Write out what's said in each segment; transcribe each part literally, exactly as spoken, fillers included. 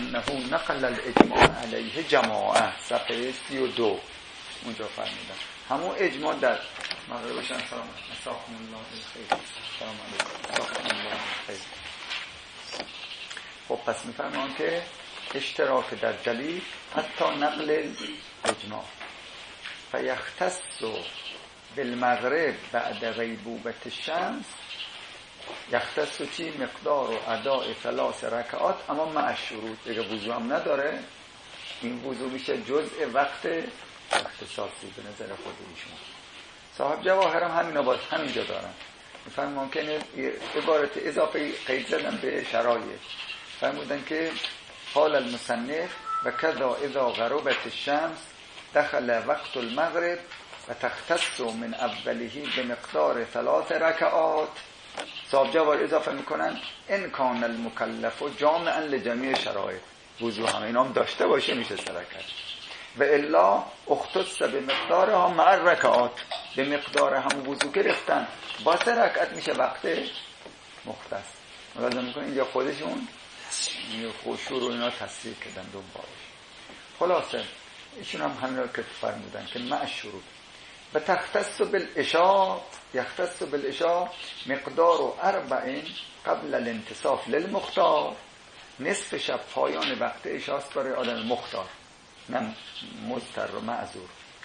انه نقل الاجماع علیه جماعه صفحه سی و دو اونجا فرمودن همون اجماع در مغرب باشن. سلام علیکم الله خیر. سلام علیکم الله خیر. خب پس میفرمان که اشتراک در دلیل حتی نقل اجماع فیختص بالمغرب بعد غیبوبة الشمس. یختص چی؟ مقدار و اداء ثلاث رکعات اما مع شروط. دیگه وضو هم نداره، این وضو میشه جزء وقت اختصاصی به نظر خود ایشون. صاحب جواهر هم همینا باز همینجا دارن. میفهم ممکنه عبارت اضافه قید زدن به شرایط. فرمودن که قال المصنف و کذا اذا غربت الشمس دخل وقت المغرب و تختص من اوله به مقدار ثلاث رکعات. صاحب جواهر اضافه میکنن ان کان المکلف جامعا لجمیع شرایط. وضو هم اینا هم داشته باشه میشه سرکت و الا اختص به مقدارها مع رکعات. به مقدار هم وضو گرفتن با سه رکعت میشه وقت مختص. ملاحظه میکنین اینجا خودشون خشوع رو اینا تصریح کردن دنبالش. خلاصه ایشون هم همین رو که فرمودن که مع شروط و تختص بالعشاء. یختص بالعشاء مقدار و اربعین قبل الانتصاف للمختار. نصف شب پایان وقت عشاست برای آدم مختار، نه مضطر و معذور.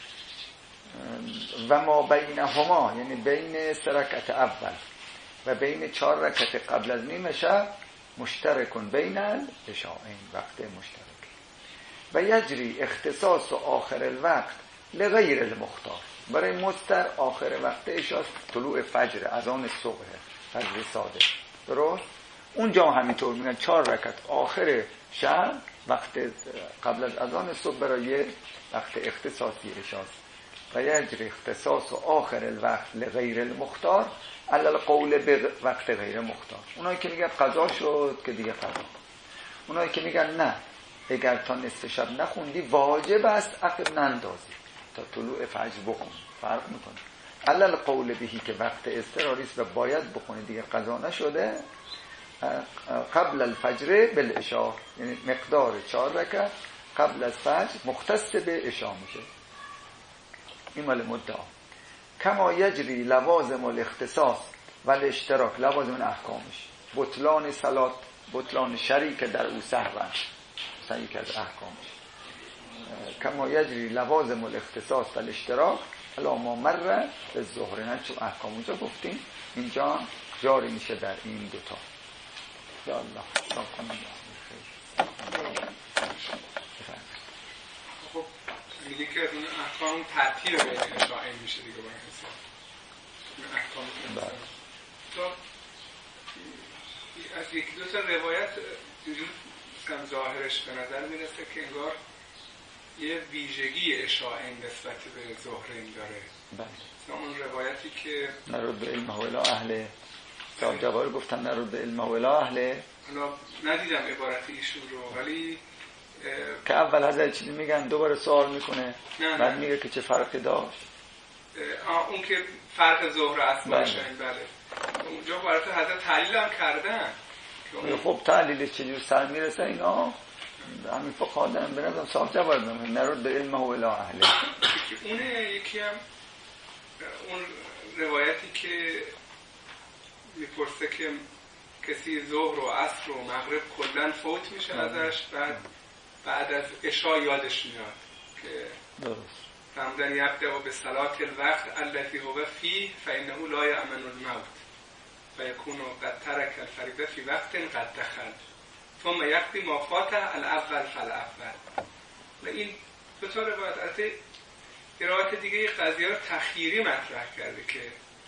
و ما بینهما یعنی بین سه رکعت اول و بین چهار رکعت قبل از نیمه شب مشترکون بین العشاءین، وقت مشترک. و یجری اختصاص و آخر الوقت لغیر المختار. برای مضطر آخر وقت عشاست طلوع فجر، اذان صبح، فجر صادق. درست؟ اونجا همینطور میگن چهار رکعت آخر شب وقت قبل از اذان صبح برای وقت اختصاصی عشاست. و یجری اختصاص و آخر الوقت لغیر المختار علی القول به وقت غیر مختار. اونایی که میگن قضا شد که دیگه قضا. اونایی که میگن نه اگر تا نصف شب نخوندی واجب است عقب نندازی تا طلوع فجر بخون. فرق میکنه. علی القول بهی که وقت اضطراری است و باید بخونی دیگه قضا نشده. قبل الفجر بالعشاء یعنی مقدار چهار رکعت قبل از فجر مختص به عشاء میشه. این مال مدعا. کما یجری لوازم الاختصاص و الاشتراک، لوازم احکامش بطلان صلات، بطلان شریک در او سهوا، شریک از احکامش. کما یجری لوازم الاختصاص و الاشتراک الا ما مر به ظهر. نه چون احکام اونجا گفتیم اینجا جاری میشه در این دوتا. یا الله سلام الله. خب میگه که اون احکام ترتیب بین اشاعین میشه دیگه با این حساب. این احکام تو از یک دو تا روایت جوری کم ظاهرش به نظر میرسه که انگار یه ویژگی اشاعین نسبت به ظهرین داره. بله. اون روایتی که نرد به علم و اهل صاحب جواهر گفتن نرد به علم و اهل. حالا ندیدم عبارت ایشون رو ولی که اول حضرت چیزی میگن دوباره سوال میکنه نه بعد نه. میگه که چه فرقی داشت. آه اون که فرق ظهر است باشه. بله اونجا برای حضرت تحلیل هم کردن. خب تحلیلش چجور سر میرسه اینا همین فقها دارن. به نظرم صاحب جواهر میگن نرد به علم و اهل. اونه یکی هم اون روایتی که میپرسه که کسی ظهر و عصر و مغرب کلن فوت میشه ازش بعد بعد از عشاء یادش میاد که درست فرمودن یبدأ به صلاة الوقت التي هو فيه فإنه لا يأمن الموت فيكون قد ترك الفريضة في وقت قد دخل ثم يقضي ما فاته الاول فالاول. و این دو تا روایت البته روایت دیگه قضیه رو تخییری مطرح کرده که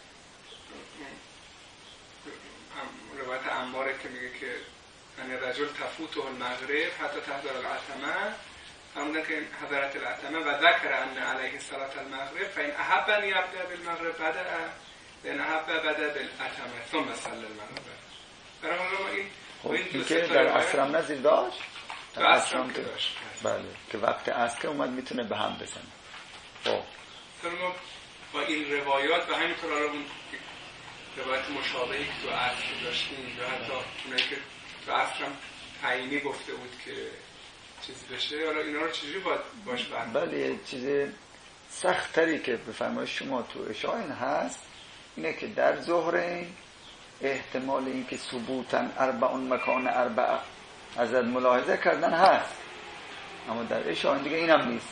روایت عماره که میگه که یعنی رجل تفوته المغرب حتی تحضر العتمه، فرمودن که حضرت العتمه و ذکر ان علیه صلاة المغرب فإن احب ان یبدأ بالمغرب بدأ وإن احب بدأ بالعتمه ثم صلی المغرب. برای ما این خب این که در عصرم نزدیک داشت در عصرم که داشت بله که وقت عصر که اومد میتونه به هم بزنه. خب ما با این روایات و همینطور حالا اون روایت مشابهی که تو عصر داشتیم یا حتی اونایی که تو عصر هم عینی گفته بود که چیزی بشه، حالا اینا رو چجوری باید باش برمید؟ بله یه چیز سختری که به فرمایش شما تو اشاعین هست اینه که در ظهرین احتمال این که ثبوتن اربعون مکان اربعه ازت ملاحظه کردن هست، اما در اشاعین دیگه اینم نیست،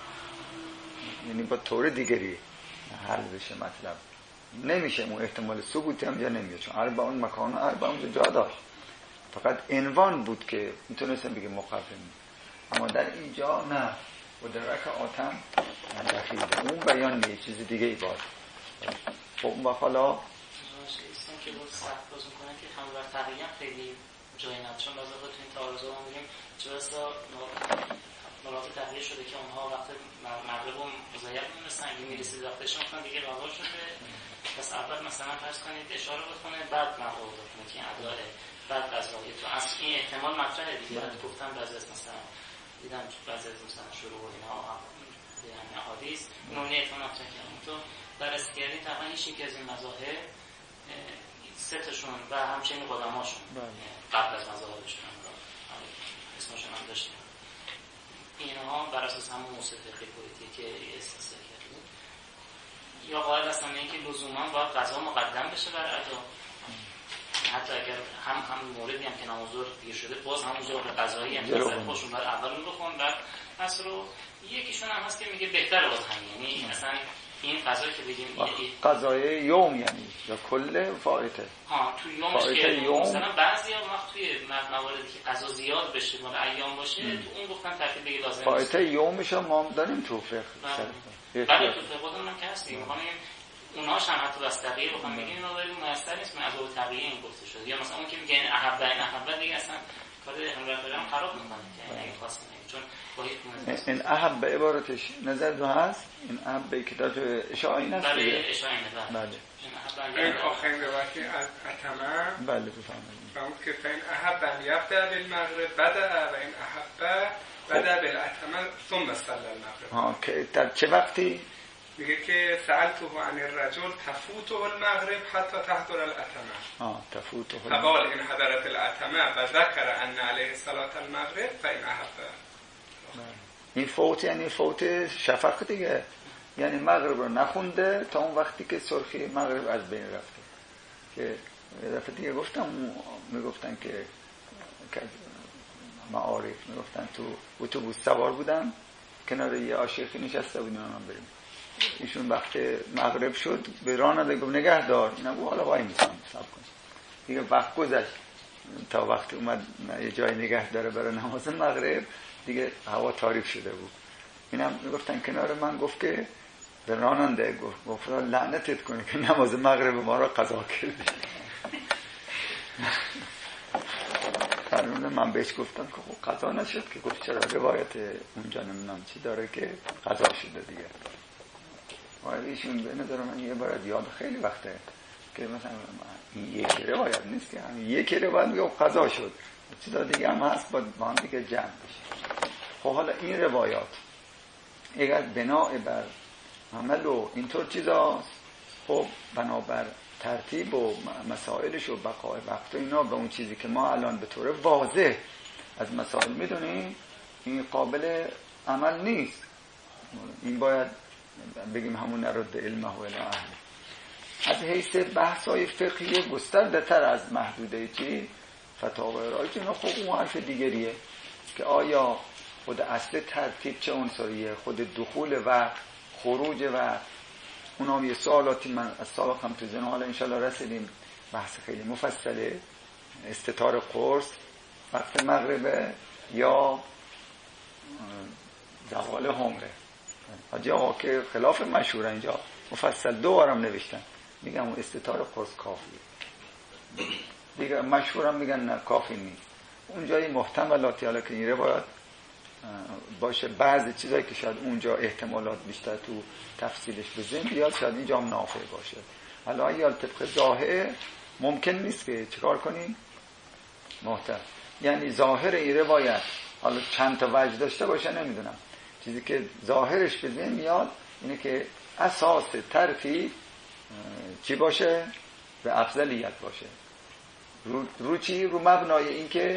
یعنی با طور دیگری حل بشه مطلب نمیشه، اون احتمال ثبوتی هم جا نمیشه چون اربعون مکان اربعون جا داشت، فقط عنوان بود که میتونستم بگه مقررین، اما در اینجا نه و درک آتم دخیل اون بیان یه چیز دیگه ای باید. خب اون وقت حالا ایستان که بود سخت باز میکنه که همه بر تقییم خیلی جایی ند، چون لازم بود تو این تعارضه رو میگیم جلسا ملاحظه تحلیل شده که اونها وقت مغرب و مزید میرسن اگه میرسید وقتشون مثلا دیگه غذا شده، پس اول مثلا فرض کنید اشاره بکنه بعد مغرب بکنه که این اداره بعد غذایی تو اصل این احتمال مطرحه دیگه. بعد گفتم بعضی از مثلا دیدم بعضی از مثلا شروع و اینها یعنی احادیث اون احتمال مطرح کردن تو بررسی کردیم تقریبا هیچ یک از این مذاهب سه تاشون و همچنین قدماشون قبل از مذاهبشون اسمشون هم داشتیم اینها بر اساس همون موسیقی پویتی که استفاده کردیم یا قائل هستن اینکه لزوما باید غذا مقدم بشه بر ادا، حتی اگر هم هم موردی هم که نماز ظهر دیر شده باز همون ظهر قضایی هم مثلا خوشون بر اول اون بخون بعد عصر رو. یکیشون هم هست که میگه بهتره باز همین، یعنی مثلا این قضایی که بگیم قضای یوم یعنی یا کل فائته ها تو یومش که یوم. مثلا بعضیا وقت توی مواردی که قضا زیاد بشه مال ایام باشه ام. تو اون گفتن ترتیب بگی لازم فائته یومش ما داریم تو فقه بله تو فقه خودمون هم که هستیم میخوام اونهاش هم حتی بس تقیه بخوام بگیم اینا ولی میسر نیست من از اون تقیه این گفته شده، یا مثلا اون که میگه احب این احب دیگه اصلا کار هم خراب میکنه که اگه خاص چون این احب عبارتش نظر دو هست، این احب که در اشاعین هست بله اشاعین بله این آخرین روایتی از اتمه بله بفهمید فرمود که فین احب ان یبدأ بالمغرب بدأ و این احب بدأ بالاتمه ثم صلی المغرب. ها که در چه وقتی؟ میگه که سألته عن الرجل تفوته المغرب حتی تحضر الاتمه اه تفوته فقال ان حضرت الاتمه و ذکر ان علیه صلاة المغرب فین احب. این فوت یعنی فوت شفق دیگه، یعنی مغرب رو نخونده تا اون وقتی که سرخی مغرب از بین رفته. که یه دفعه دیگه گفتم میگفتن که معارف میگفتن تو اتوبوس سوار بودن کنار یه عاشقی نشسته بودیم من بریم، ایشون وقت مغرب شد به راننده گفت نگه دار، اینا گفت حالا وای میسم صبر کن دیگه. وقت گذشت تا وقت اومد یه جای نگه داره برای نماز مغرب دیگه هوا تاریک شده بود. اینم میگفتن کنار من گفت که به راننده گفت گفت لعنتت کنه که نماز مغرب ما را قضا کردی. من بهش گفتم که خب قضا نشد که. گفت چرا روایت اونجا نمیدونم چی داره که قضا شده دیگه. ولی ایشون به نظر من یه بار یاد خیلی وقته که مثلا این یک روایت نیست که همین یک روایت میگه قضا شد، چیزا دیگه هم هست با هم دیگه جمع بشه. خب حالا این روایات اگر بناء بر عمل و اینطور چیزاست، خب بنابر ترتیب و مسائلش و بقای وقت و اینا به اون چیزی که ما الان به طور واضح از مسائل میدونیم این قابل عمل نیست. این باید بگیم همون نرد علمه و الی اهل. از حیث بحث‌های فقهی گسترده تر از محدوده چی فتاوی رایج، اینا خب اون حرف دیگریه که آیا خود اصل ترتیب چه عنصریه، خود دخول و خروج و اونا هم یه سوالاتی من از سابق هم تو ذهنم، حالا انشالله رسیدیم بحث خیلی مفصله. استتار قرص وقت مغربه یا زوال همره. حاجی آقا که خلاف مشهوره اینجا مفصل دو بارم نوشتن میگم اون استتار قرص کافیه دیگه، مشهورم میگن نه کافی نیست. اونجای محتملاتی حالا که این روایت باشه بعضی چیزایی که شاید اونجا احتمالات بیشتر تو تفصیلش بزنیم بیاد شاید اینجا هم نافع باشه. حالا یا طبق ظاهر ممکن نیست که چیکار کنیم محتمل، یعنی ظاهر این روایت حالا چند تا وجه داشته باشه نمیدونم، چیزی که ظاهرش به ذهن میاد اینه که اساس ترتیب چی باشه؟ به افضلیت باشه. رو, رو چی؟ رو مبنای این که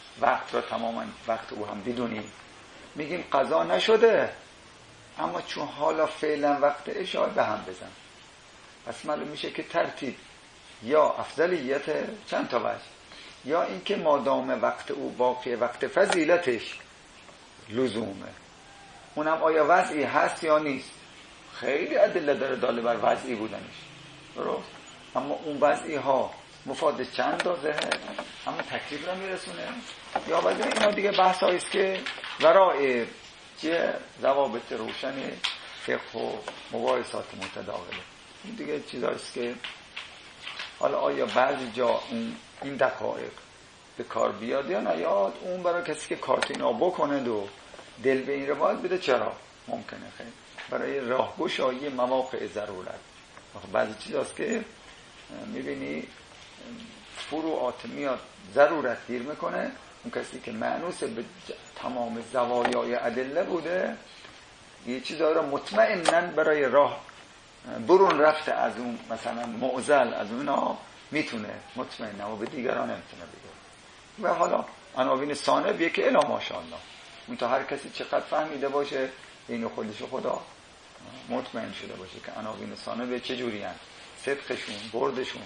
وقت را تماما وقت او هم بدونیم، میگیم قضا نشده اما چون حالا فعلا وقت عشاء به هم بزن. پس معلوم میشه که ترتیب یا افضلیت چند تا وجه، یا اینکه مادام وقت او باقی وقت فضیلتش لزومه، اونم آیا وضعی هست یا نیست. خیلی ادله داره داله بر وضعی بودنش، درست، اما اون وضعی ها مفاد چند دازه اما تکلیف رو میرسونه یا وضعی. اینا دیگه بحث هاییست که ورای چیه ضوابط روشن فقه و مباحثات متداوله. این دیگه چیزاییست که حالا آیا بعضی جا اون این دقایق به کار بیاد یا نیاد، اون برای کسی که کارتینا بکنه و دل به این روایت بده چرا ممکنه، خیلی برای راهگشایی مواقع ضرورت. بعضی چیز هست که میبینی فروعات میاد ضرورت گیر میکنه، اون کسی که معنوس به تمام زوایای ادله بوده یه چیزا رو مطمئناً برای راه برون رفته از اون مثلا معضل از اونا میتونه مطمئنه و به دیگران نمیتونه بگه. و حالا عناوین ثانویه که الا ماشاءالله اون تا هر کسی چقدر فهمیده باشه این خودش خدا مطمئن شده باشه که عناوین ثانویه چه جوری هست، صدقشون، بردشون.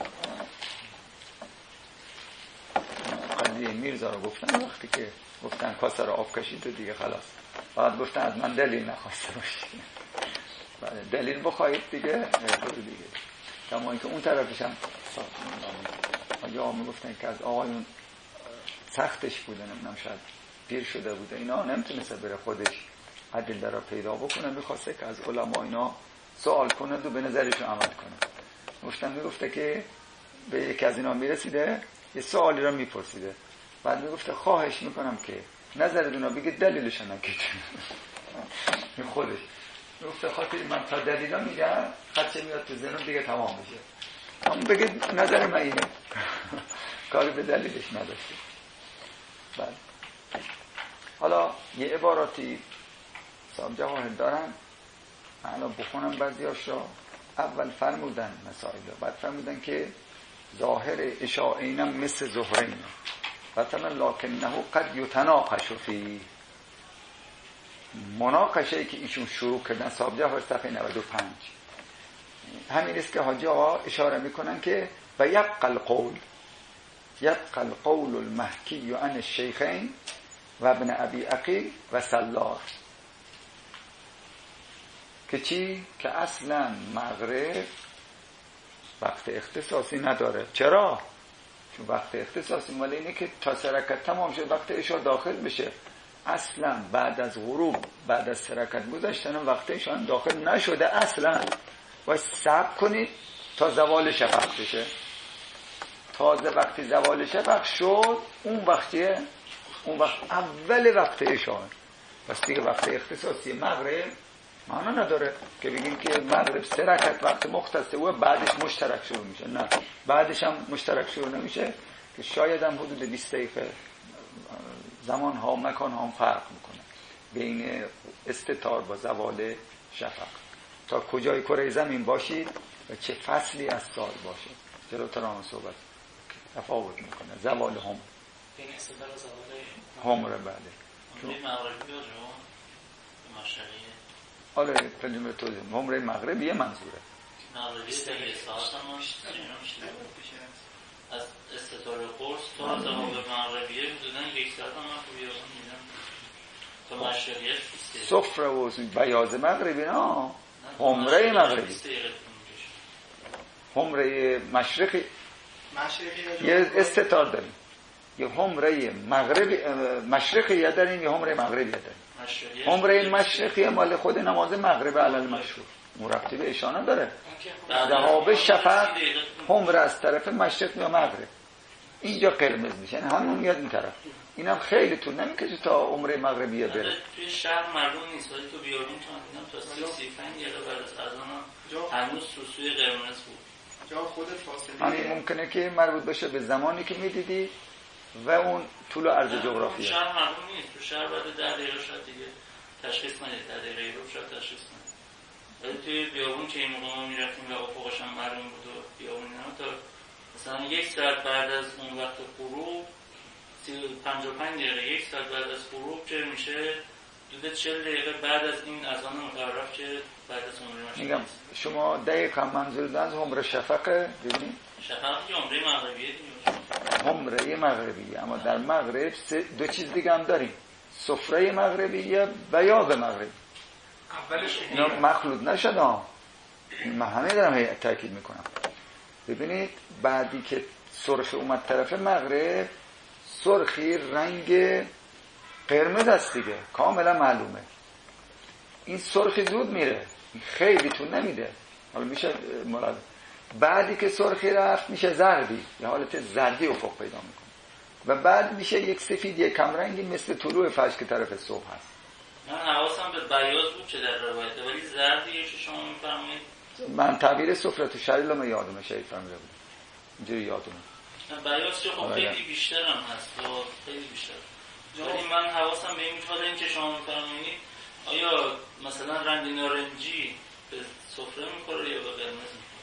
قضیه میرزا رو گفتن وقتی که گفتن کاسه رو آب کشید و دیگه خلاص، بعد گفتن از من دلیل نخواسته باشید، دلیل بخواهید دیگه دیگه کما اینکه اون طرفش هم یا میگفتن که از آقایون سختش بوده، نمیدونم شاید پیر شده بوده، اینا نمیتونسته بره خودش ادله را پیدا بکنه، میخواسته که از علما اینا سوال کنه و به نظرشون عمل کنه. گفتن میگفته که به یکی از اینا میرسیده یه سوالی را میپرسیده، بعد میگفته خواهش میکنم که نظرتون رو بگید دلیلش رو نگید. این خودش میگفته خاطر من تا دلیلا میگم خدشه میاد تو ذهنم دیگه تمام میشه، اما بگید نظر من اینه. کاری به دلیلش نداشته. بله حالا یه عباراتی صاحب جواهر دارن، معنا بخونم بعضیاش را. اول فرمودن مسائل، بعد فرمودن که ظاهر اشاعینم مثل ظهرین مثلا لکنه قد یتناقش فی. مناقشه که ایشون شروع کردن صاحب جواهر صفحه نود و پنج همین است که حاجی آقا اشاره میکنن که و یبقى القول یبقى القول المحکی عن الشیخین و ابن ابی عقیل و سلار. که چی؟ که اصلا مغرب وقت اختصاصی نداره. چرا؟ چون وقت اختصاصی مال اینه که تا سرکت تمام شد وقت عشاء داخل بشه. اصلا بعد از غروب بعد از سرکت گذاشتن وقتشان داخل نشده، اصلا باید صبر کنید تا زوال شفق بشه. تازه وقتی زوال شفق شد اون وقتیه، اون وقت اول وقت عشاء. پس دیگه وقت اختصاصی مغرب معنا نداره که بگیم که مغرب سه رکعت وقت مختصه و بعدش مشترک شروع میشه. نه، بعدش هم مشترک شروع نمیشه که شاید هم حدود بیست دقیقه زمان ها و مکان ها هم فرق میکنه بین استتار با زوال شفق. تا کجای کره زمین باشید و چه فصلی از سال باشه جلوتر هم صحبت تفاوت میکنه. زوال هم بین استتار و زوال هم رو بله چون مغربی یا مشرقی آره کلمه توضیح عمره مغربیه منظوره. مغربی سه ساعت هم از استتار قرص تا زمان مغربیه بودن یک ساعت هم هم بیارم میدم تا مشرقیه صفر و بیاز مغربی نه عمره مغربی عمره مشرقی یه استتار داریم، یه عمره مغربی مشرقی داریم، یه عمره مغربی داریم. عمره مشرقی مال خود نماز مغرب علل مشهور مرتب اشانه داره. ذهاب شفق عمره از طرف مشرق یا مغرب اینجا قرمز میشه، همون میاد این طرف. اینم خیلی طول نمیکشه تا عمره مغربیه بره. توی شهر معلوم نیست ولی تو بیارون تا تا سی پنج دقیقه بعد از اذان هنوز سوسوی قرمز بود. جا خودت فاصله همین ممکنه که مربوط بشه به زمانی که میدیدی و اون طول و عرض جغرافیه. شهر معلوم نیست، تو شهر بعد ده دقیقه شاید دیگه تشخیص ندید، ده دقیقه رو شاید تشخیص ندید. ولی توی بیابون که این موقع ما میرفتیم و افقش هم معلوم بود و بیابون اینا تا مثلا یک ساعت بعد از اون وقت غروب پنجاه و پنج دقیقه یک ساعت بعد از غروب که میشه حدود چهل دقیقه بعد از این اذان متعارف که بعد از عمره مشروع میگم شما دقیقا منظور از عمره شفقه ببینید شفق که عمره مغربیه دیگه عمره مغربیه، اما در مغرب دو چیز دیگه هم داریم، سفره مغربیه و یاد مغربی. اولش اینا مخلوط نشد ها، من همه دارم تاکید میکنم. ببینید بعدی که سرخ اومد طرف مغرب، سرخی رنگ قرمز است دیگه، کاملا معلومه. این سرخی زود میره، خیلی طول نمیده، حالا میشه مراد. بعدی که سرخی رفت میشه زردی، یه حالت زردی افق پیدا میکنه و بعد میشه یک سفیدی کم رنگی مثل طلوع فجر که طرف صبح هست. من حواسم به بیاض بود چه در روایته، ولی زردیه که شما میفرمایید. من تعبیر سفره تو شریلم یادمه، شاید فهمیده بود اینجوری یادمه. بیاض که خب خیلی بیشتر هم هست و خیلی بیشتر، ولی من حواسم به این بود این که شما میفرمایید آیا مثلا رنگ نارنجی به سفره میخوره یا به قرمز میخوره؟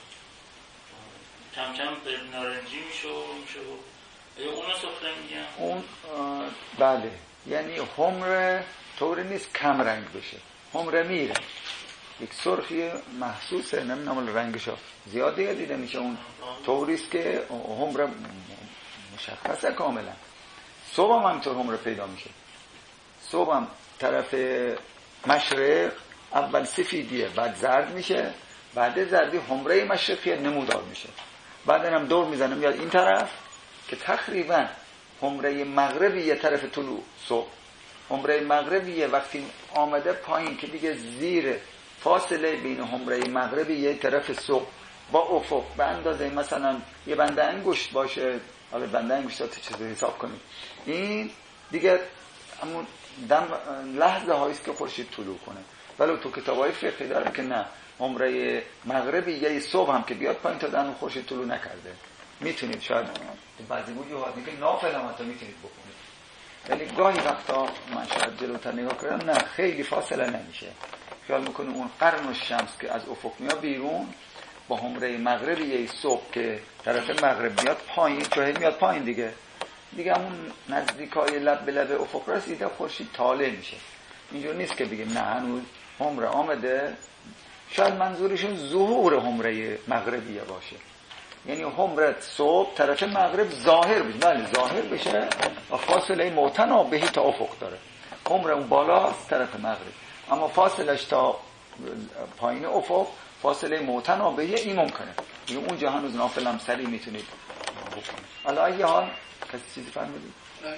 کم کم به نارنجی میشه و میشه و آیا اونو سفره میگن؟ اون بله، یعنی حمره طوری نیست کم رنگ بشه، حمره میره یک سرخی محسوسه، نمیدونم رنگشو زیاد دیگه دیده میشه، اون طوریست که حمره مشخصه کاملا. صبح هم همینطور حمره پیدا میشه، صبح هم طرف مشرق اول سفیدیه بعد زرد میشه، بعد زردی حمره مشرقی نمودار میشه، بعد هم دور میزنه میاد این طرف که تقریبا حمره مغربی یه طرف طلوع صبح، حمره مغربی یه وقتی آمده پایین که دیگه زیر فاصله بین حمره مغربی یه طرف صبح با افق به اندازه مثلا یه بنده انگشت باشه، حالا بنده انگشت تا چیزی حساب کنید، این دیگه همون دم لحظه هاییست که خورشید طلوع کنه. ولی تو کتابای فقهی داره که نه، عمره مغربی یه صبح هم که بیاد پایین تا دم خورشید طلوع نکرده، میتونید شاید بعضی بود یه که نافل هم حتی میتونید بکنید، ولی گاهی وقتا من شاید جلوتر نگاه کردم نه خیلی فاصله نمیشه، خیال میکنه اون قرن الشمس که از افق میاد بیرون با عمره مغربی یه صبح که طرف مغرب میاد پایین، چون میاد پایین دیگه دیگه همون نزدیکای لب به لب افق رسیده خورشید طالع میشه. اینجور نیست که بگیم نه هنوز عمره آمده، شاید منظورشون ظهور عمره مغربیه باشه، یعنی عمره صبح طرف مغرب ظاهر بشه، بله ظاهر بشه و فاصله متنابهی تا افق داره، عمره اون بالاست طرف مغرب، اما فاصلش تا پایین افق فاصله متنابهی این ممکنه، دیگه اونجا هنوز نافل هم سریع میتونید بکنید. حالا یه حال کسی چیزی فرمودید؟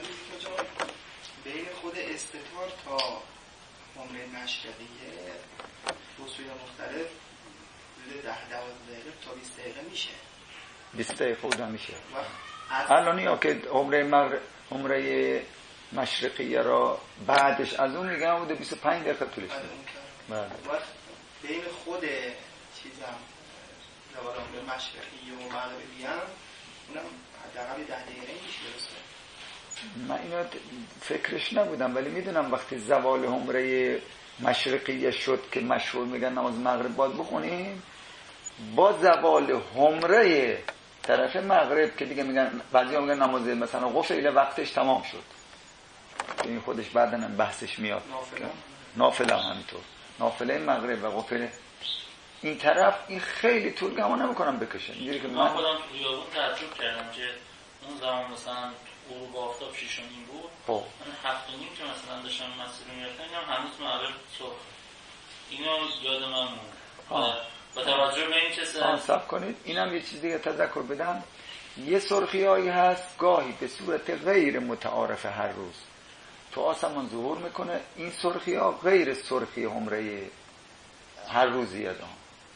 بین خود استتار تا عمره مشرقیه فصول مختلف حدود ده دوازده دقیقه تا بیست دقیقه میشه، بیست دقیقه خودم میشه. الان یا که عمره مغرب عمره مشرقیه را بعدش از اون میگم بوده بیست و پنج دقیقه طولش میده. بله. بین خود چیزم زوال عمره مشرقی و مغربی هم اونم حداقل ده دقیقه میشه درسته؟ من اینو فکرش نبودم، ولی میدونم وقتی زوال عمره مشرقیه شد که مشهور میگن نماز مغرب باید بخونیم، با زوال عمره طرف مغرب که دیگه میگن بعضی ها میگن نماز مثلا قفیل وقتش تمام شد، این خودش بعدن هم بحثش میاد. نافله نافله هم همینطور، نافله مغرب و قفیل این طرف این خیلی طول گمان نمیکنم بکشه. اینجوری که من خودم تو خیابون تعجب کردم که اون زمان مثلا غروب آفتاب شش و نیم بود، خب من هفت و نیم که مثلا داشتم مسیر میرفتم اینم هنوز مغرب صبح، اینو یاد من موند. با توجه به این که سر سب کنید اینم یه چیز دیگه تذکر بدم، یه سرخی هایی هست گاهی به صورت غیر متعارف هر روز تو آسمان ظهور میکنه، این سرخی ها غیر سرخی عمره هر روزی ازان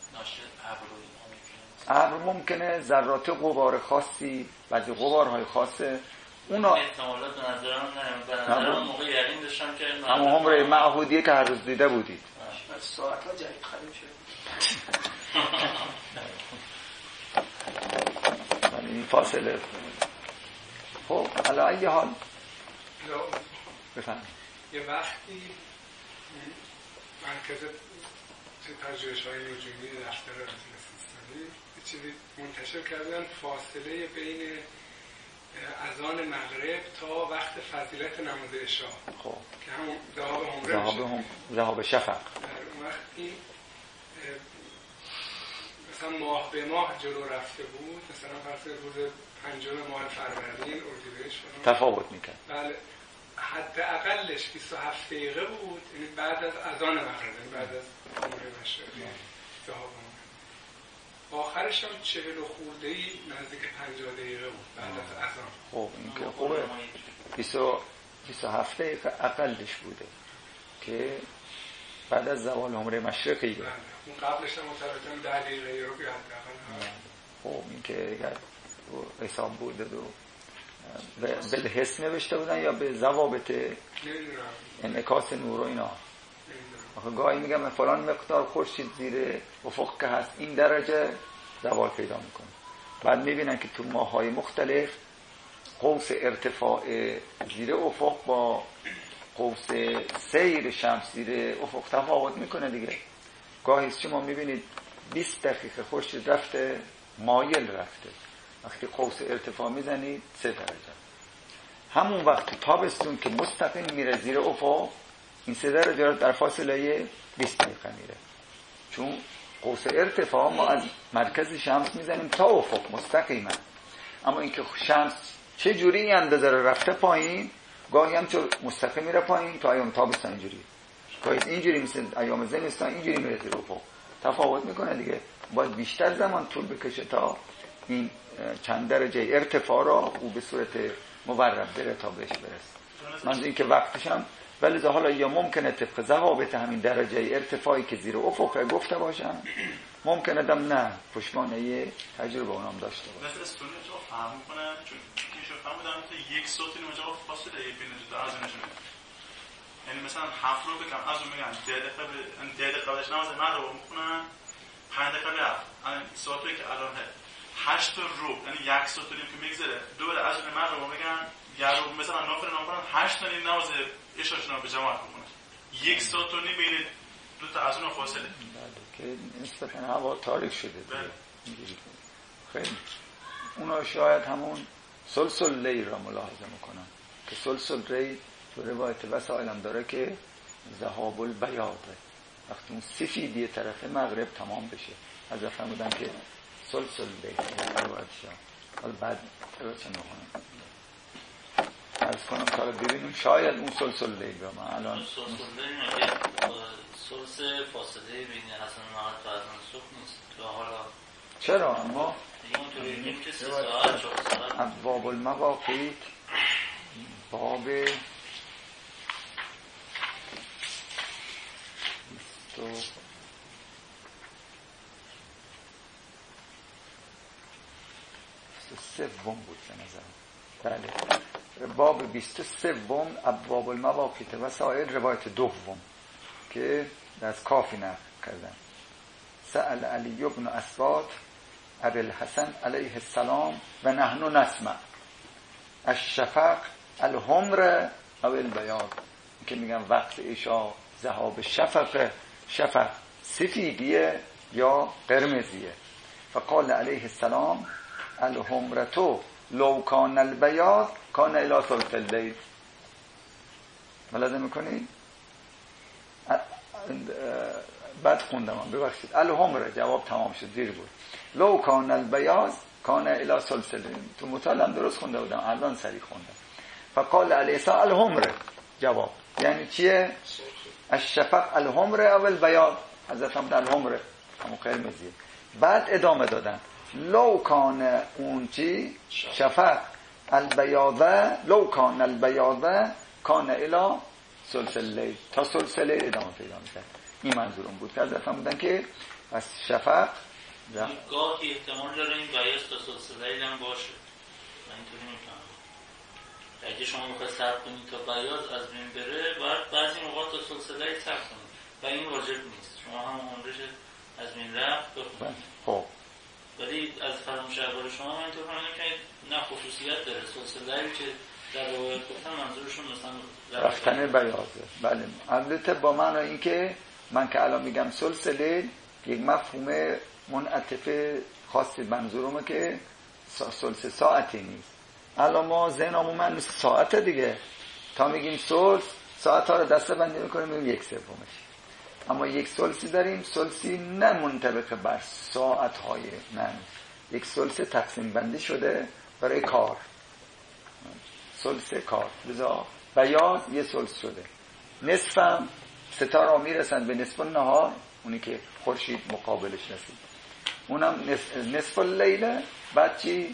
ابر ممکنه، ذرات غبار خاصی، بعضی غبارهای خاصه اونا احتمالات به نظر من نه، به نظر من موقع یقین داشتم که همون عمره معهودیه که هر روز دیده بودید. ساعت ها جدید خریم شد. این فاصله خب علا ای حال بفهم یه وقتی مرکز پژوهش های نجومی دفتر رادیو سیستانی یه چیزی منتشر کردن، فاصله بین اذان مغرب تا وقت فضیلت نماز عشا، خب که همون ذهاب عمره ذهاب میشه. هم ذهاب شفق. اون وقت این مثلا ماه به ماه جلو رفته بود، مثلا فرض روز پنجم ماه فروردین اردیبهشت تفاوت میکرد. بله، حد اقلش بیست و هفت دقیقه بود، یعنی بعد از اذان مغرب، یعنی بعد از عمره مشرقی ذهاب عمره. آخرش هم چهل و خورده‌ای نزدیک پنجاه دقیقه بود بعد از اذان. خب این که خوبه. بیست و هفت دقیقه اقلش بوده که بعد از زوال عمره مشرقی. بله، اون قبلش هم متوجه ده دقیقه رو بیاد حداقل. خب این که اگر حساب بوده دو به حس نوشته بودن یا به ضوابط انعکاس نور و اینا. آخه گاهی میگم فلان مقدار خورشید زیر افق که هست این درجه زوال پیدا میکنه، بعد میبینن که تو ماه‌های مختلف قوس ارتفاع زیر افق با قوس سیر شمس زیر افق تفاوت میکنه دیگه. گاهی شما میبینید بیست دقیقه خورشید رفته مایل رفته، وقتی قوس ارتفاع میزنید سه درجه. همون وقت تابستون که مستقیم میره زیر افق این سه درجه در فاصله بیست دقیقه میره، چون قوس ارتفاع ما از مرکز شمس میزنیم تا افق مستقیما. اما اینکه شمس چه جوری اندازه رفته پایین، گاهی هم چون مستقیم میره پایین تا ایام تابستان اینجوری، گاهی اینجوری مثل ایام زمستان اینجوری میره زیر افق. تفاوت میکنه دیگه. باید بیشتر زمان طول بکشه تا این چند درجه ارتفاع را او به صورت مورب بره تا بهش برسه. منظور این که وقتش هم ولی حالا یا ممکنه طبق ضوابط همین درجه ارتفاعی که زیر افق گفته باشن، ممکنه دم نه پشمانه تجربه اونام داشته باشه. مثلا استونی رو فهم میکنن چون کیشو فهمیدم که یک ساعتی اونجا فاصله بین دو تا ازونشون، یعنی مثلا هفت رو بگم از اون میگن ده دقیقه ده دقیقه قبلش نماز من رو میخونن، پنج دقیقه رفت الان ساعتی که الان هشت رو یعنی یک ساعت که میگذره دوباره از اون من رو میگن یا رو مثلا نافر نامبرن هشت تا نیم نماز عشاشون به جماعت بکنن، یک ساعت و نیم بین دو تا از اون فاصله که نسبتا هوا تاریک شده. خیلی اونا شاید همون سلسل لیل را ملاحظه میکنن که سلسل لیل تو روایت وسائل هم داره که ذهاب البیاضه، وقتی اون سفیدی طرف مغرب تمام بشه. از فهمیدن که سلسل لیل روایت شد. حالا بعد روایت چه نخونم از کنم کار ببینیم شاید اون سلسل لیل را من الان سلسل لیل مگه سلسل فاصله بین حسن و تا از اون صبح نیست تو حالا چرا؟ اما اونطوری بگیم که سه ساعت چهار ساعت ابواب المواقیت باب بیست و سوم بود به نظر. بله باب بیست و سوم ابواب المواقیت و سایر روایت دوم که از کافی نقل کردن. سأل علی ابن اسواد ابی الحسن علیه السلام و نحن نسمع الشفق الحمر او البیاض، که میگن وقت عشاء ذهاب شفق، شفق سفیدیه یا قرمزیه. فقال علیه السلام الحمرتو لو کان البیاض کان الی ثلث اللیل. ملاحظه میکنید؟ بعد خوندم ببخشید الحمره جواب تمام شد دیر بود. لو کان البیاض کان الی ثلث اللیل. تو مطالعه درست خونده بودم الان سریع خوندم. فقال علیه السلام الحمره جواب یعنی چیه؟ الشفق الحمره او البیاض. حضرت هم الحمره همون قرمزیه. بعد ادامه دادن لو کان اون چی شفق البیاضه لو کان البیاضه کان الی ثلث اللیل تا ثلث اللیل ادامه پیدا می‌کنه. این منظورم بود که حضرت هم بودن که از شفق گاهی احتمال داره این بیاض تا ثلث اللیل هم باشه. من اینطوری می‌فهمم اگه شما می‌خواید صبر کنید تا بیاض از بین بره بعد بعضی موقع تا ثلث اللیل صبر کنید و این واجب نیست. شما هم عمرش از بین رفت بخونید. خب ولی از فراموش احوال شما من اینطور فهمیدم که نه خصوصیت داره ثلث اللیل که در روایت گفتن منظورشون مثلا رفتن بیاضه. بله البته با معنی این که من که الان میگم ثلث لیل یک مفهوم منعطف خاصی منظورمه که ثلث ساعتی نیست، الان ما ذهنمون من مثل ساعت دیگه، تا میگیم ثلث ساعت ها رو دسته بندی میکنیم میگیم یک سومش. اما یک ثلثی داریم، ثلثی نه منطبق بر ساعت های من، یک ثلث تقسیم بندی شده برای کار، ثلث کار، لذا بیاض یه ثلث شده. نصفم ستاره میرسن به نصف النهار، اونی که خورشید مقابلش رسید، اونم نصف, نصف اللیل. بعد چی؟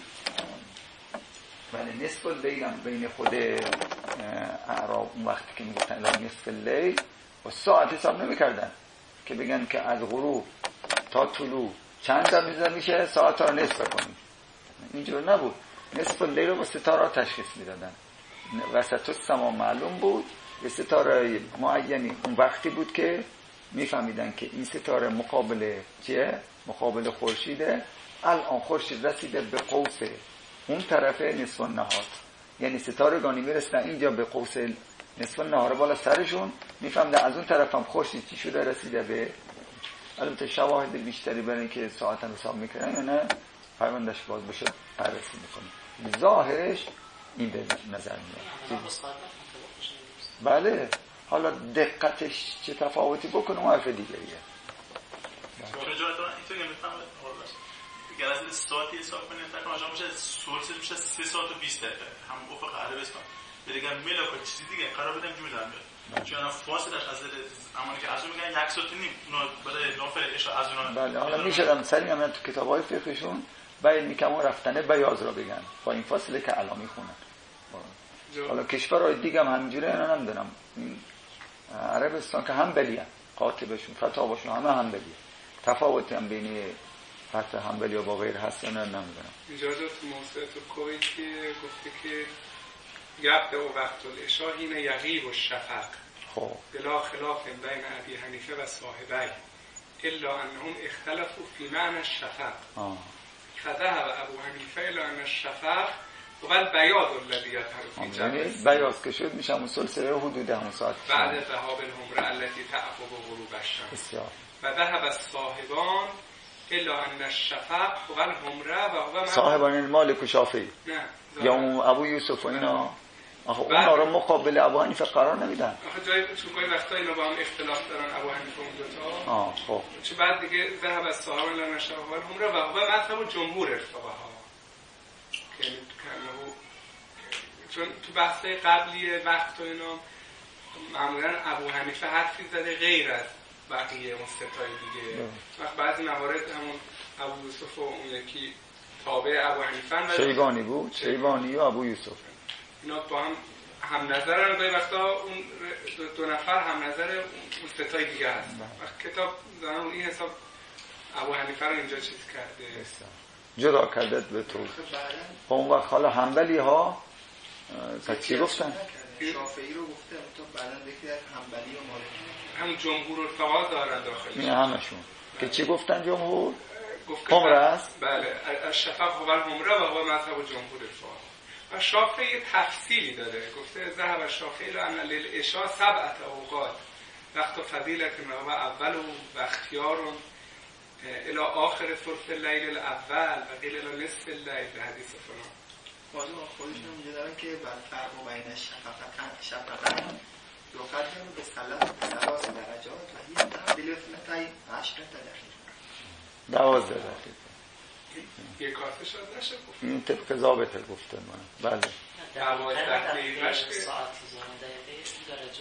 بله نصف اللیل هم بین خود اعراب اون وقتی که میگفتن نصف اللیل و ساعت حساب نمیکردن که بگن که از غروب تا طلوع چند تا میشه ساعت ها رو نصف کنیم، اینجور نبود. نصف اللیل رو با ستاره تشخیص میدادن. وسط السما معلوم بود، یه ستاره معینی اون وقتی بود که میفهمیدن که این ستاره مقابل چیه؟ مقابل خورشیده. الان خورشید رسیده به قوس اون طرف نصف النهار، یعنی ستاره گانی میرسن اینجا به قوس نصف النهار بالا سرشون، میفهمده از اون طرف هم خورشید چی شده رسیده به. البته شواهد بیشتری برای اینکه ساعت هم حساب میکنن یا نه فرماندش باز بشه بررسی میکنیم. ظاهرش این به نظر میاد. بله حالا دقتش چه تفاوتی بکنه اون حرف دیگریه. شجاعت من اینطوری میفهمم اگر از ساعتی حساب کنیم تا کنم میشه سورس میشه سه ساعت و بیست دقیقه هم افق عربستان. دیگه ملاک و چیزی دیگه قرار بدم جور در بیاد. چون فاصلش از زمانی که از اون میگن یک ساعت و نیم اونها برای نافل اشاره از اونها. بله حالا میشدم سری هم تو کتاب‌های فقهشون باید میگم رفتنه بیاض را بگن با این فاصله که الان میخونن. حالا کشورهای دیگه هم همینجوره اینا نمیدونم. عربستان که هم بلیه قاطبشون فتاواشون همه هم بلیه. تفاوتی هم بین فتح حنبلی و با غیر هست یا نه نمیدونم. اجازت موسیقی کویت که گفته که یبدأ وقت العشاء حین یغیب الشفق خب بلا خلاف بین ابی حنیفه و صاحبی الا انهم اختلفوا فی معنی الشفق فذهب ابو حنیفه الى ان الشفق هو البیاض الذی یظهر فی جوف. بیاض که شد میشه همون سلسله حدود همون ساعت بعد ذهاب الحمره التي تعقب غروب الشمس و ذهب الصاحبان الا ان الشفق هو الحمره و هو صاحبان المالک و شافعی نه یا اون ابو یوسف و اینا آخه اونا رو مقابل ابو حنیفه قرار نمیدن. آخه جای چون گاهی وقتا اینا با هم اختلاف دارن ابو حنیفه اون دو تا. آه خب چه بعد دیگه ذهب الصاحبان الا ان الشفق هو الحمره و هو مذهب جمهور الفقها که کانه چون تو بحث قبلی وقت و اینا معمولا ابو حنیفه حرفی زده غیر از بقیه اون ستای دیگه. وقت بعضی موارد همون ابو یوسف و اون یکی تابع ابو حنیفه شیبانی بود، شیبانی و ابو یوسف اینا با هم هم نظرن. گاهی وقتا اون دو نفر هم نظر اون ستای دیگه هست. وقت کتاب زنم این حساب ابو حنیفه رو اینجا چیز کرده جدا کرده به طور. با اون وقت حالا حنبلی ها پس چی گفتن؟ شافعی رو گفته تو بعداً بگید حنبلی و مالکی همون جمهور الفقها دارن داخلش. این همشون که چی گفتن جمهور؟ گفتن حمره است؟ بله الشفق هو الحمره و هو مذهب جمهور الفقها. و شافعی تفصیلی داره گفته ذهب الشافعی الى ان للعشاء سبعه اوقات وقت فضیلت و اول و اختیار الى آخر ثلث اللیل الاول و قیل الى نصف اللیل به حدیث فلان. بازم خودشون میگه دارن که بر فرق بین شفقتن شفقتن یقدم به ثلاث درجات و هی تعدیل اثنتای عشر دقیقه دوازده دقیقه یک کارت شد نشه گفت این طبق ضابطه گفته من. بله دوازده دقیقه ساعت زمان دقیقه درجه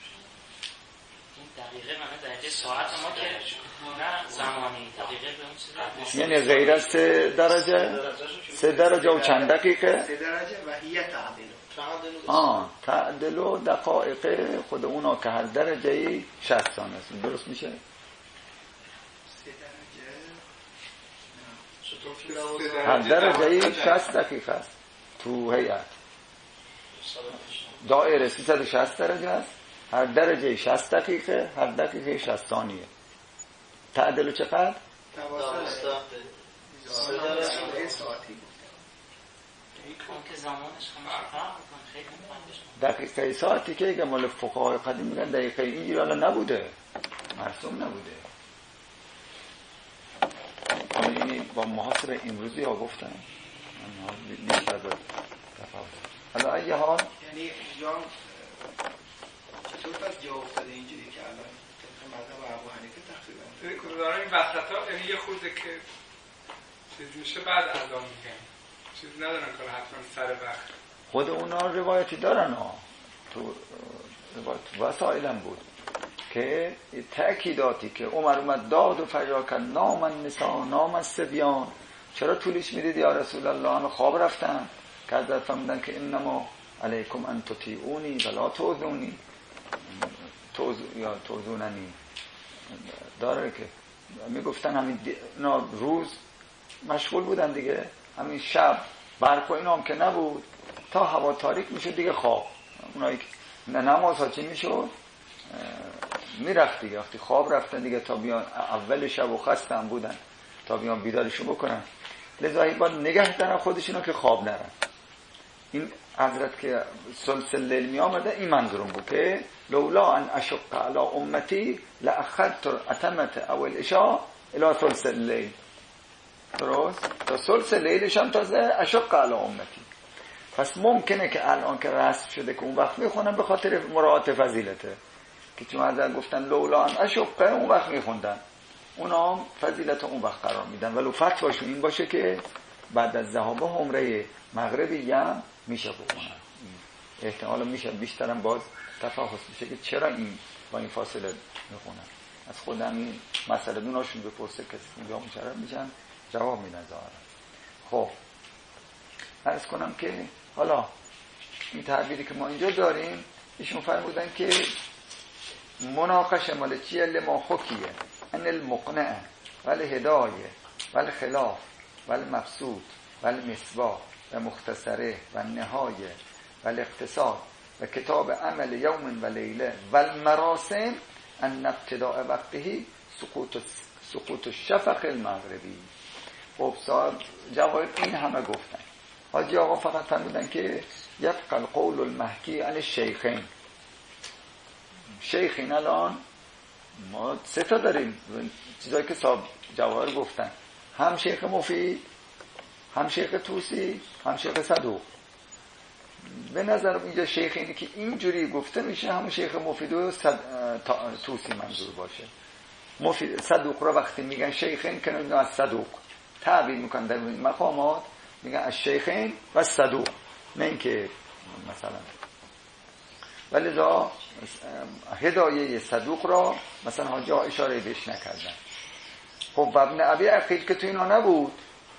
این دقیقه معنی دقیقه ساعت ما که نه زمانی دقیقه به اون چیز یعنی غیر از سه درجه سه درجه و چند دقیقه سه درجه و هی تعدیل آه تعدل و دقایق خود اونا که هر درجه شصت ثانیه است. درست میشه؟ هر درجه شصت دقیقه است تو هیئت دایره سیصد و شصت درجه است. هر درجه شصت دقیقه هر دقیقه شصت ثانیه. تعدل چقدر؟ دوازده ساعتی که زمانش همش فرق میکنه خیلی مهمش. دقیقه ساعتی که اگه مال فقهای قدیم میگن دقیقه اینجوری حالا نبوده مرسوم نبوده. یعنی با محاسب امروزی ها گفتن من بیشتر حالا ای حال یعنی اونجا چطور پس جا افتاده اینجوری که الان طبق مذهب ابو حنیفه تقریبا دارم این وسطا یعنی یه خورده که چیز میشه بعد اذان میگن چیز ندارن که حتما سر وقت خود اونا روایتی دارن ها تو روایت وسائلم بود که تأکیداتی که عمر اومد داد و فریاد کرد نام النساء نام الصبیان چرا طولش میدید یا رسول الله؟ همه خواب رفتن که حضرت فرمودن که انما علیکم ان تطیعونی ولا تؤذونی توز یا توزوننی داره که میگفتن همین اینا روز مشغول بودن دیگه، همین شب برق و اینا هم که نبود تا هوا تاریک میشد دیگه خواب اونایی که نه نماز ها چی میشد میرفت دیگه، وقتی خواب رفتن دیگه تا بیان اول شب و خستم بودن تا بیان بیدارشو بکنن، لذا باید نگه دارن خودشونو که خواب نرن. این حضرت که سلسل لیل می آمده این منظورم بود که لولا ان اشق علی امتی لاخرت اتمت اول اشاء الى سلسل لیل، درست؟ تا سلسل لیلش هم تازه اشق علی امتی. پس ممکنه که الان که رسم شده که اون وقت میخونن به خاطر مراعات فضیلته که چون حضرت گفتن لولا ان اشق اون وقت میخوندن، اونا هم فضیلت اون وقت قرار میدن، ولو فتواشون این باشه که بعد از ذهاب عمره مغربی هم میشه بخونن. احتمالا میشه بیشترم باز تفاهم میشه که چرا این با این فاصله میخونن. از خودم این مسئله دوناشون بپرسه کسی یا چرا میشن جواب میدن ظاهرا. خب عرض کنم که حالا این تعبیری که ما اینجا داریم ایشون فرمودن که مناقشه مال چیه؟ لما حکیه ان المقنع ولی هدایه ولی خلاف ولی مبسوط ولی مصباح و مختصره و نهایه و الاقتصاد و کتاب عمل یوم و لیله و المراسم ان ابتداء وقته سقوط سقوط الشفق المغربی. خب صاحب جواب این همه گفتن. حاجی آقا فقط فرمودن که یبقى القول المحکی عن الشیخین. شیخین الان ما سه تا داریم چیزایی که صاحب جواهر گفتن، هم شیخ مفید، هم شیخ توسی، هم شیخ صدوق. به نظر اینجا شیخ اینه که اینجوری گفته میشه هم شیخ مفید و صد... توسی منظور باشه. مفید صدوق رو وقتی میگن شیخین که اینا از صدوق تعبیر میکنن در این مقامات میگن از شیخین و صدوق، نه اینکه مثلا ولی دا هدایه صدوق را مثلا حاجی اشاره بهش نکردن. خب ابن ابی عقیل که تو اینا نبود،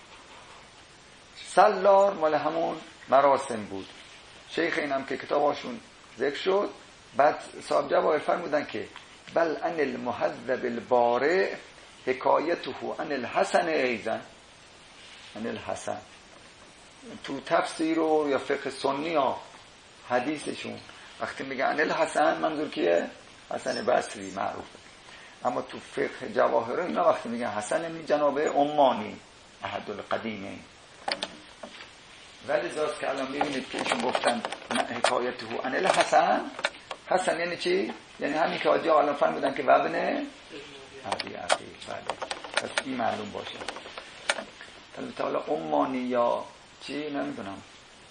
سلار مال همون مراسم بود. شیخ اینم که کتاباشون ذکر شد، بعد صاحب جواهر فرمودن که بل ان المهذب البارع حکایته عن الحسن ایضا، عن الحسن تو تفسیر و یا فقه سنی ها حدیثشون وقتی میگه عن الحسن منظور کیه؟ حسن بصری معروفه. اما تو فقه جواهر اینا وقتی میگن حسن می جناب عمانی احد القدیمین. ولی زاست که الان ببینید که ایشون گفتن حکایته عن الحسن، حسن یعنی چی؟ یعنی همین که آجا الان فرمودن که وابن ابی عقیل. بله پس این معلوم باشه. البته حالا عمانی یا چی نمیدونم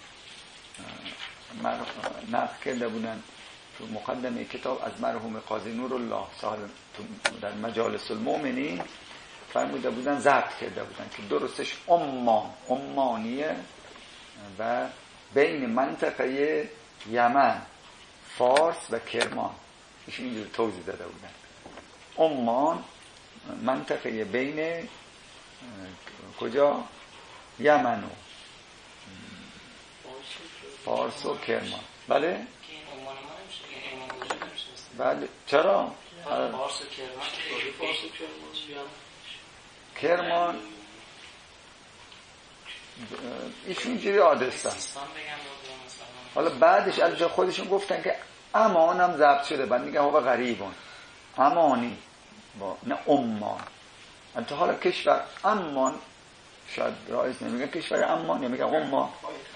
نقل کرده بودن تو مقدمه کتاب از مرحوم قاضی نورالله صاحب در مجالس المؤمنین فرموده بودن ضبط کرده بودن که درستش عمان عمانیه و بین منطقه یمن، فارس و کرمان. ایشون اینجور توضیح داده بودن عمان منطقه بین کجا؟ یمن و فارس و کرمان. بله؟ بله چرا؟ فارس و کرمان کرمان ایشون اینجوری آدرستن. حالا بعدش از خودشون گفتن که امان هم ضبط شده، بعد میگن هو غریبون امانی با نه عمان. انت حالا کشور امان شاید رایز نمیگن کشور امان یا میگن عمان.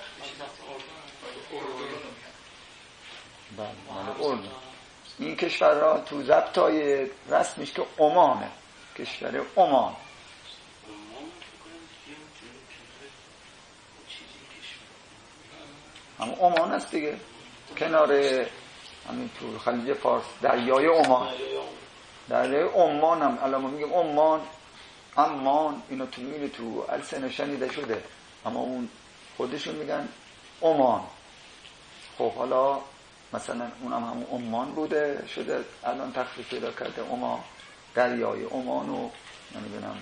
بله مال اردن. این کشور را تو ضبطای رسمیش که عمانه، کشور عمان. همون عمان است دیگه، کنار همین تو خلیج فارس، دریای عمان. دریای عمان هم الان ما میگیم عمان، عمان، اینا تو میبینی تو السنه شنیده شده، اما اون خودشون میگن عمان. خب حالا مثلا اونم همون عمان بوده شده، الان تخفیف پیدا کرده عمان، دریای عمان و نمیدونم.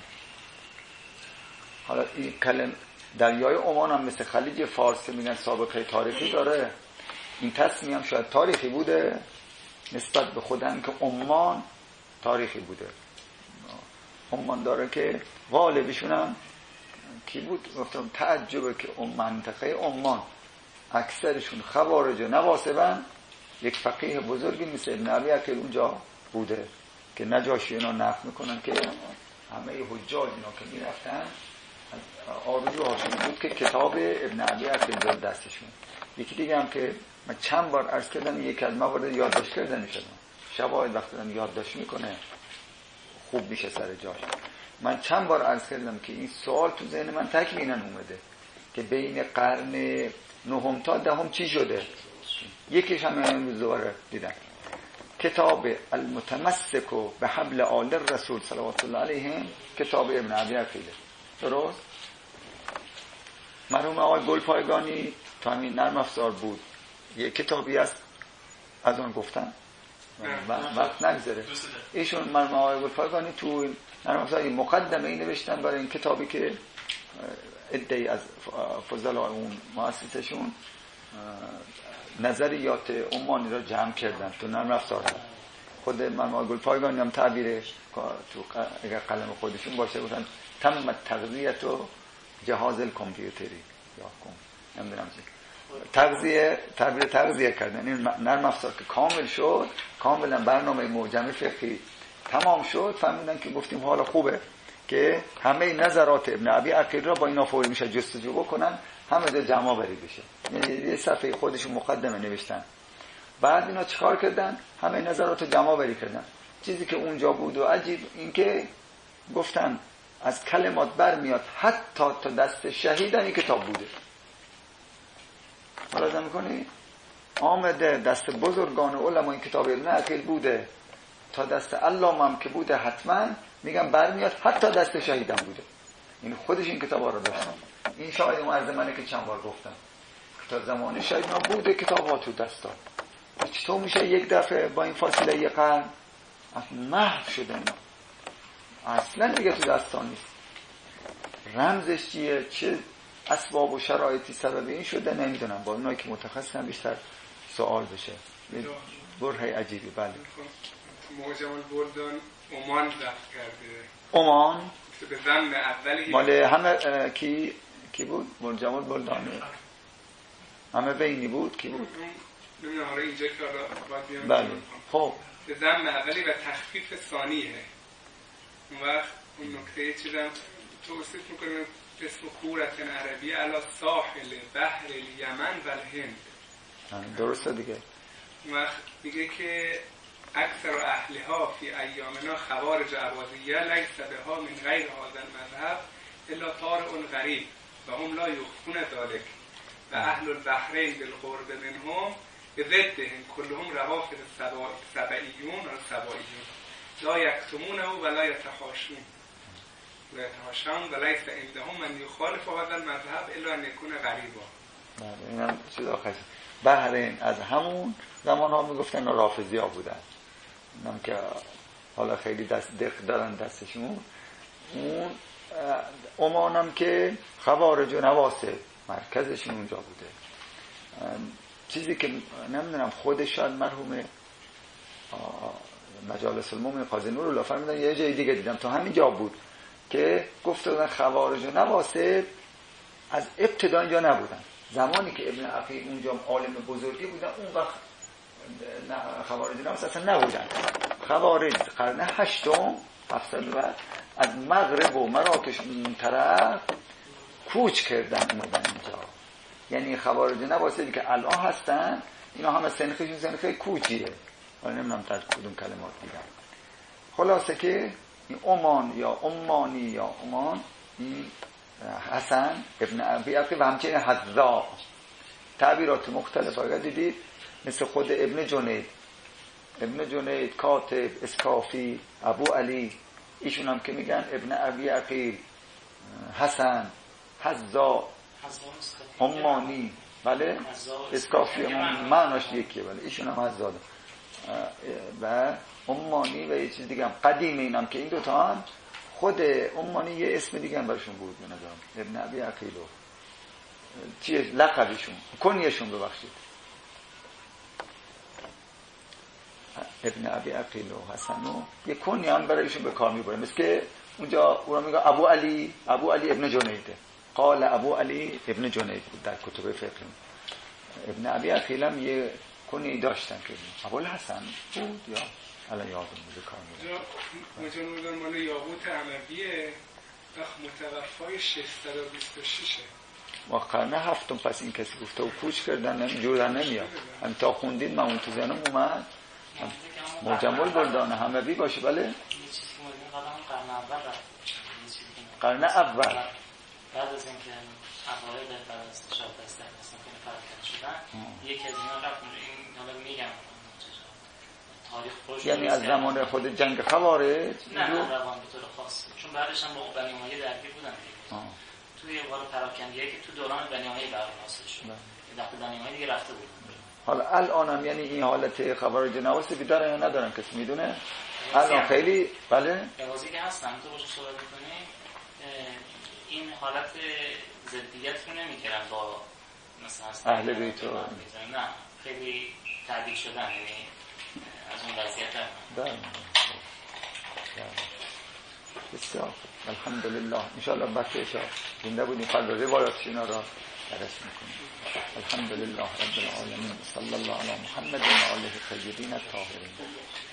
حالا این کلمه دریای عمان هم مثل خلیج فارس که میگن سابقه تاریخی داره. این تسمیه هم شاید تاریخی بوده نسبت به خودم که عمان تاریخی بوده. عمان داره که غالبشون هم کی بود؟ گفتم تعجبه که اون منطقه عمان اکثرشون خوارج و نواصبن. یک فقیه بزرگی مثل ابن ابی عقیل اونجا بوده که نجاشی اینا نقل میکنن که همه حجاج اینا که میرفتن آرزو هاشون بود که کتاب ابن ابی عقیل داد دستشون. یکی دیگه هم که من چند بار عرض کردم، یک از موارد یادداشت کردن میشدم، شواهد وقتی دارم یادداشت میکنه خوب میشه سر جاش. من چند بار عرض کردم که این سوال تو ذهن من تکمیلا اومده که بین قرن نهم تا دهم چی شده. یکیش هم امروز دوباره دیدم، کتاب المتمسک به حبل آل الرسول صلوات الله علیهم، کتاب ابن ابی عقیل. درست؟ مرحوم آقای گلپایگانی تو همین نرم افزار بود، یه کتابی است از اون گفتن وقت نگذره. ایشون مرحوم آقای گلپایگانی تو نرم افزار مقدمه این نوشتن برای این کتابی که ادعی از فضلای اون مؤسسشون نظریات عمانی را جمع کردن تو نرم افزار. خود مرحوم آقای گلپایگانی هم تعبیرش تو اگر قلم خودشون باشه گفتن تم تغذیه و جهاز کامپیوتری یا کم نمیدونم چی تغذیه، تعبیر تغذیه کردن این نرم افزار که کامل شد، کاملا برنامه معجم فقهی تمام شد، فهمیدن که گفتیم حالا خوبه که همه نظرات ابن ابی عقیل را با اینا فوری میشه جستجو بکنن، همه جا جمع بری بشه. یعنی یه صفحه خودشون مقدمه نوشتن، بعد اینا چیکار کردن؟ همه نظرات رو جمع بری کردن. چیزی که اونجا بود و عجیب این که گفتن از کلمات برمیاد حتی تا دست شهیدن این کتاب بوده. ملاحظه میکنی؟ آمده دست بزرگان علما این کتاب ابن عقیل بوده، تا دست علامه هم که بوده حتما میگم برمیاد حتی دست شهیدن بوده. این خودش این کتابا رو داشتن. این شاید مرز منه که چند بار گفتم تا زمان شهیدان بوده کتابا تو دستا. چطور میشه یک دفعه با این فاصله یک قرن محو شده اینا اصلا دیگه تو دستان نیست؟ رمزش چیه؟ چه اسباب و شرایطی سبب این شده نمیدونم، با اونایی که متخصصن بیشتر سوال بشه. برهه عجیبی. بله معجم البلدان عمان ضبط کرده. عمان به ضمن اولی مال همه کی کی بود؟ معجم البلدان همه بینی بود. کی بود؟ نمیدونم حالا اینجا که باید بیام. بله خب به ضمن اولی و تخفیف ثانیه. اون وقت اون نکته چیزم توصیف میکنه اسم کورت عربی علی ساحل بحر الیمن و الهند. درسته دیگه. اون وقت میگه که اکثر اهلها فی ایامنا خوارج عبادیه لیس بها من غیر هذا المذهب الا طارئ غریب و هم لا یخفون ذلك و اهل البحرین بالقرب منهم بضدهم كلهم روافض سبعیون و سبعیون لا یکتمونه و لا یتحاشون لا یتحاشون و لیس عندهم من یخالف هذا المذهب الا ان یکون غریبا. اینم چیز آخرش. بحرین از همون زمان ها میگفتن رافضی ها بودن، اینم که حالا خیلی دست دق دارن دستشون. اون عمانم که خوارج و نواسب مرکزشون اونجا بوده. چیزی که نمیدونم خودش شاید مرحوم مجالس المومن قاضی نورالله فرمودن یه جای دیگه دیدم تو همین جا بود که گفتن خوارج و نواسب از ابتدا اینجا نبودن. زمانی که ابن عقیل اونجا عالم بزرگی بودن اون وقت خوارج و نواسب اصلا نبودن. خوارج قرن هشتم هفتصد بعد از مغرب و مراکش اون طرف کوچ کردن اومدن اینجا. یعنی خوارج و نواسبی که الان هستن اینا همه سنخشون سنخه کوچیه. حالا نمیدونم تا کدوم کلمات دیدم. خلاصه که این عمان یا عمانی یا عمان این حسن ابن ابی عقیل و همچنین حذا تعبیرات مختلف اگر دیدید مثل خود ابن جنید ابن جنید کاتب اسکافی ابو علی ایشون هم که میگن ابن ابی عقیل حسن حزا همانی بله اسکافی معناش یکیه بله ایشون هم حزا و امانی و یه چیز دیگه هم قدیم اینم که این دوتا هم خود امانی یه اسم دیگه هم برشون بود به نظرم ابن ابی عقیل و چیه لقبشون کنیشون ببخشید ابن ابی عقیل و حسن و یه کنی هم برایشون به کار میبره مثل که اونجا اون میگه ابو علی ابو علی ابن جنیده قال ابو علی ابن جنید در کتب فقه ابن ابی عقیل هم یه کنی داشتن که ابو الحسن بود یا الان یادم میاد کار میاد اونجا میگن مال یاقوت عمویه وقت متوفای ششصد و بیست و شش و قرن هفتم پس این کسی گفته و کوچ کردن جورن نمیاد هم تا خوندید من اون تو زنم اومد مجمع البلدان حموی باشه بله قرن اول بعد از اینکه اوایل بعد از شاید دست دست کنه فرق شدن یکی از اینا رفت این حالا میگم تاریخ خوش یعنی از زمان خود جنگ خوارج نه نه روان به طور خاص چون بعدش هم با بنی امیه درگیر بودن توی بار پراکندگی که تو دوران بنی امیه برقرار حاصل شد وقتی بنی امیه دیگه رفته بود. حالا الان هم یعنی این حالت خوارج نواسبی دارن یا ندارن کسی میدونه الان خیلی بله بازی که هستن تو باشه صحبت می‌کنی این حالت ضدیت رو نمی‌کردن با مثلا اهل بیت نه خیلی تعدیل شدن یعنی از اون وضعیت دارن بسیار الحمدلله ان شاء الله بچه‌ها زنده بودیم قبل روایات اینا را درس می‌کنیم الحمدلله رب العالمین صلی الله علی محمد و آله الطاهرین